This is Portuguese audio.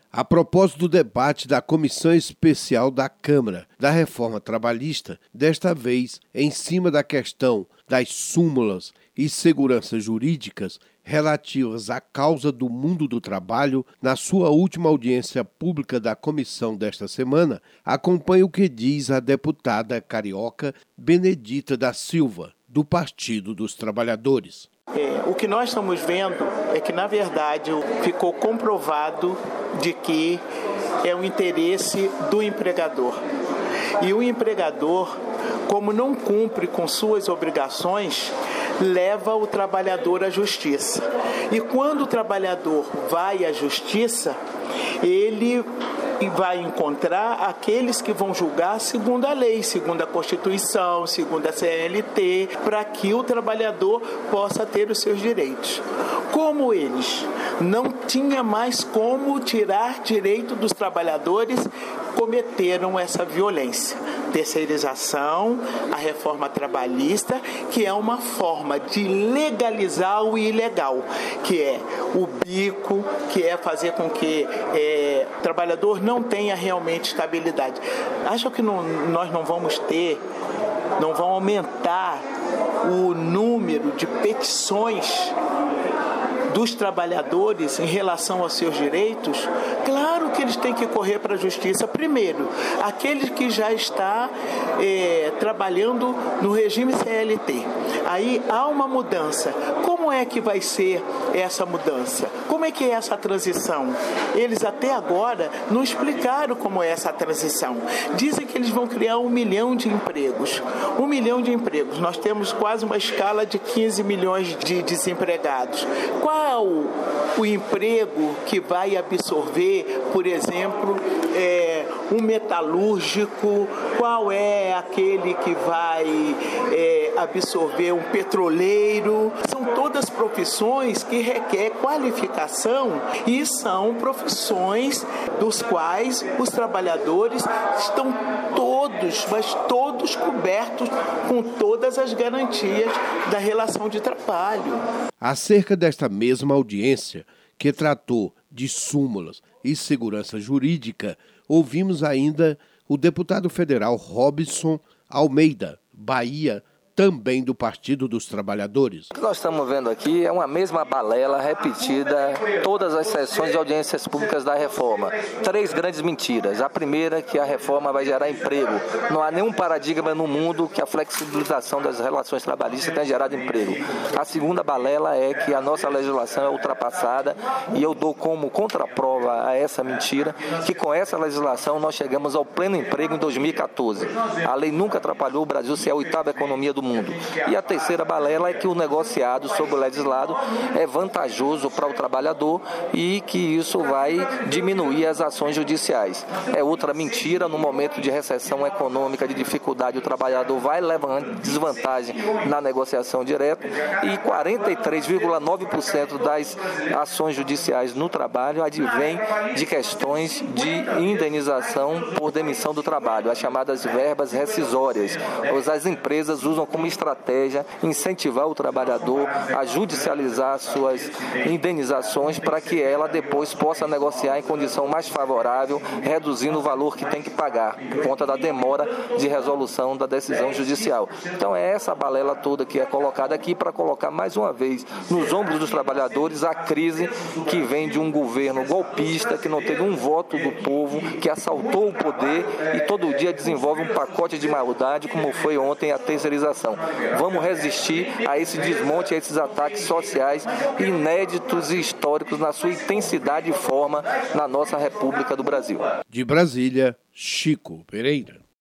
A propósito do debate da Comissão Especial da Câmara da Reforma Trabalhista, desta vez em cima da questão das súmulas e seguranças jurídicas relativas à causa do mundo do trabalho, na sua última audiência pública da comissão desta semana, acompanhe o que diz a deputada carioca Benedita da Silva, do Partido dos Trabalhadores. O que nós estamos vendo é que, na verdade, ficou comprovado de que é o interesse do empregador. E o empregador, como não cumpre com suas obrigações, leva o trabalhador à justiça. E quando o trabalhador vai à justiça, ele vai encontrar aqueles que vão julgar segundo a lei, segundo a Constituição, segundo a CLT, para que o trabalhador possa ter os seus direitos. Como eles não tinham mais como tirar direito dos trabalhadores, cometeram essa violência. Terceirização, a reforma trabalhista, que é uma forma de legalizar o ilegal, que é o bico, que é fazer com que o trabalhador não tenha realmente estabilidade. Acho que nós não vamos aumentar o número de petições dos trabalhadores em relação aos seus direitos. Claro que eles têm que correr para a justiça primeiro. Aqueles que já está trabalhando no regime CLT. Aí há uma mudança. Como é que vai ser essa mudança? Como é que é essa transição? Eles até agora não explicaram como é essa transição. Dizem que eles vão criar 1 milhão de empregos. 1 milhão de empregos. Nós temos quase uma escala de 15 milhões de desempregados. Qual o emprego que vai absorver, por exemplo, um metalúrgico? Qual é aquele que vai absorver um petroleiro? São todas profissões que requerem qualificação e são profissões dos quais os trabalhadores estão todos cobertos com todas as garantias da relação de trabalho. Acerca desta mesma audiência, que tratou de súmulas e segurança jurídica, ouvimos ainda o deputado federal Robson Almeida, Bahia, também do Partido dos Trabalhadores. O que nós estamos vendo aqui é uma mesma balela repetida em todas as sessões de audiências públicas da reforma. 3 grandes mentiras. A primeira, que a reforma vai gerar emprego. Não há nenhum paradigma no mundo que a flexibilização das relações trabalhistas tenha gerado emprego. A segunda balela é que a nossa legislação é ultrapassada, e eu dou como contraprova a essa mentira que com essa legislação nós chegamos ao pleno emprego em 2014. A lei nunca atrapalhou o Brasil ser a 8ª economia do mundo. E a terceira balela é que o negociado sobre o legislado é vantajoso para o trabalhador e que isso vai diminuir as ações judiciais. É outra mentira. No momento de recessão econômica, de dificuldade, o trabalhador vai levar desvantagem na negociação direta, e 43,9% das ações judiciais no trabalho advém de questões de indenização por demissão do trabalho, as chamadas verbas rescisórias. As empresas usam como estratégia incentivar o trabalhador a judicializar suas indenizações para que ela depois possa negociar em condição mais favorável, reduzindo o valor que tem que pagar por conta da demora de resolução da decisão judicial. Então é essa balela toda que é colocada aqui para colocar mais uma vez nos ombros dos trabalhadores a crise que vem de um governo golpista que não teve um voto do povo, que assaltou o poder e todo dia desenvolve um pacote de maldade, como foi ontem a terceirização. Vamos resistir a esse desmonte, a esses ataques sociais inéditos e históricos na sua intensidade e forma na nossa República do Brasil. De Brasília, Chico Pereira.